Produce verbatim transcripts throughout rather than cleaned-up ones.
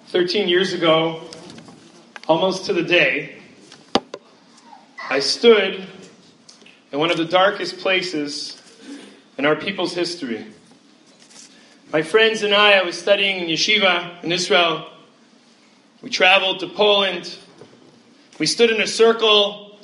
Thirteen years ago, almost to the day, I stood in one of the darkest places in our people's history. My friends and I, I was studying in yeshiva in Israel. We traveled to Poland. We stood in a circle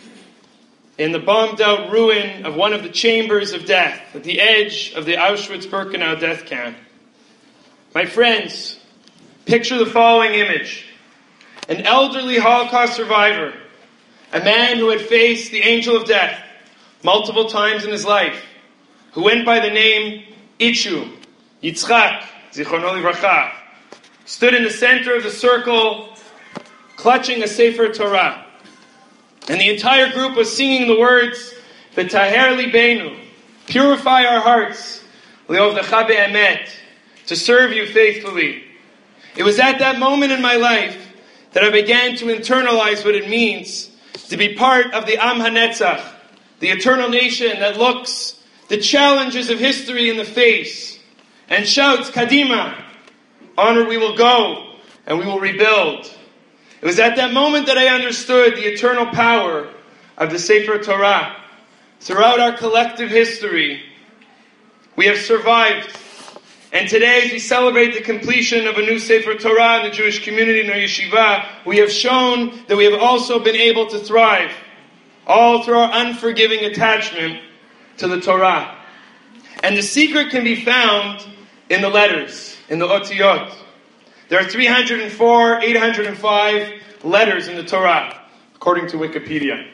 in the bombed-out ruin of one of the chambers of death, at the edge of the Auschwitz-Birkenau death camp. My friends, picture the following image. An elderly Holocaust survivor, a man who had faced the angel of death multiple times in his life, who went by the name Itchu, Yitzchak, Zichrono Livracha, stood in the center of the circle, clutching a Sefer Torah. And the entire group was singing the words, V'taher libeinu, purify our hearts, Le'ovdecha be'emet, to serve you faithfully. It was at that moment in my life that I began to internalize what it means to be part of the Am HaNetzach, the eternal nation that looks the challenges of history in the face and shouts, Kadima, onward we will go and we will rebuild. It was at that moment that I understood the eternal power of the Sefer Torah. Throughout our collective history, we have survived. And today, as we celebrate the completion of a new Sefer Torah in the Jewish community in our yeshiva, we have shown that we have also been able to thrive, all through our unforgiving attachment to the Torah. And the secret can be found in the letters, in the otiyot. There are three hundred four, eight hundred five letters in the Torah, according to Wikipedia.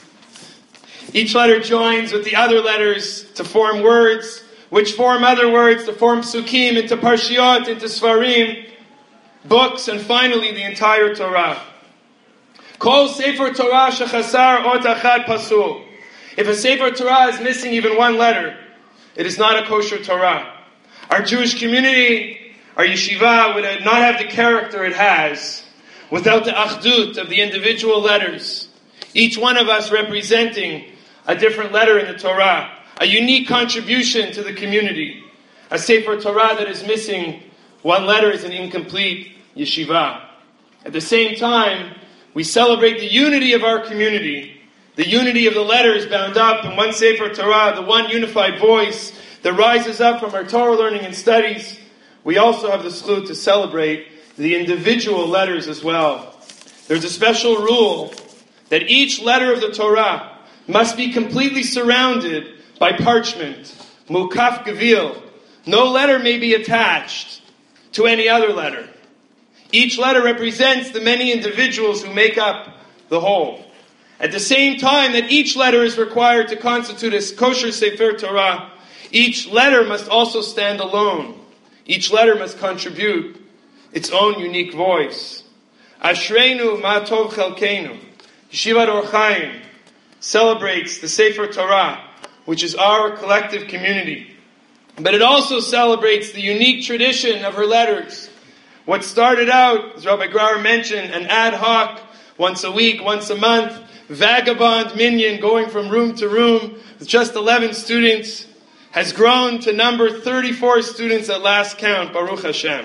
Each letter joins with the other letters to form words, which form other words to form psukim, into parshiot, into svarim, books, and finally the entire Torah. Kol Sefer Torah shechasar ot achad pasul. If a Sefer Torah is missing even one letter, it is not a kosher Torah. Our Jewish community, our yeshiva, would not have the character it has without the achdut of the individual letters, each one of us representing a different letter in the Torah, a unique contribution to the community. A Sefer Torah that is missing one letter is an incomplete yeshiva. At the same time, we celebrate the unity of our community, the unity of the letters bound up in one Sefer Torah, the one unified voice that rises up from our Torah learning and studies. We also have the zchut to celebrate the individual letters as well. There's a special rule that each letter of the Torah must be completely surrounded by parchment, mukaf gevil. No letter may be attached to any other letter. Each letter represents the many individuals who make up the whole. At the same time that each letter is required to constitute a kosher Sefer Torah, each letter must also stand alone. Each letter must contribute its own unique voice. Ashreinu ma tov chelkeinu. Yeshivat Or Chaim celebrates the Sefer Torah, which is our collective community. But it also celebrates the unique tradition of her letters. What started out, as Rabbi Grauer mentioned, an ad hoc, once a week, once a month, vagabond minyan going from room to room with just eleven students, has grown to number thirty-four students at last count, Baruch Hashem.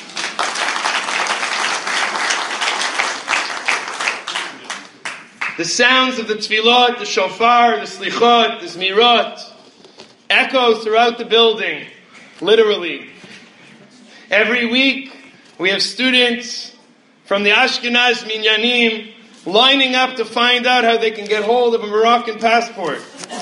The sounds of the tefillot, the shofar, the slichot, the zmirot echo throughout the building, literally. Every week, we have students from the Ashkenaz minyanim lining up to find out how they can get hold of a Moroccan passport.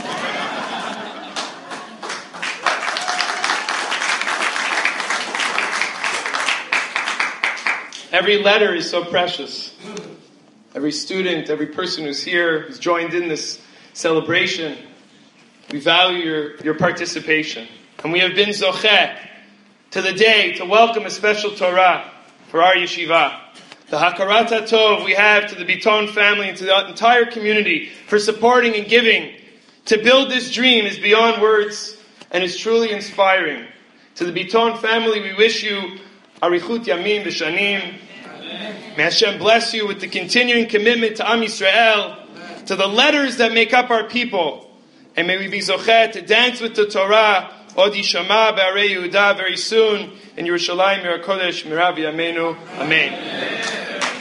Every letter is so precious. Every student, every person who's here, who's joined in this celebration, we value your, your participation. And we have been zocheh to the day to welcome a special Torah for our yeshiva. The hakarat hatov we have to the Biton family and to the entire community for supporting and giving. To build this dream is beyond words and is truly inspiring. To the Biton family, we wish you arichut yamim v'shanim. May Hashem bless you with the continuing commitment to Am Yisrael, to the letters that make up our people. And may we be zocheh to dance with the Torah Od Yishama B'arei Yehuda, very soon in Yerushalayim, Yer HaKodesh, Mirav Yameinu. Amen.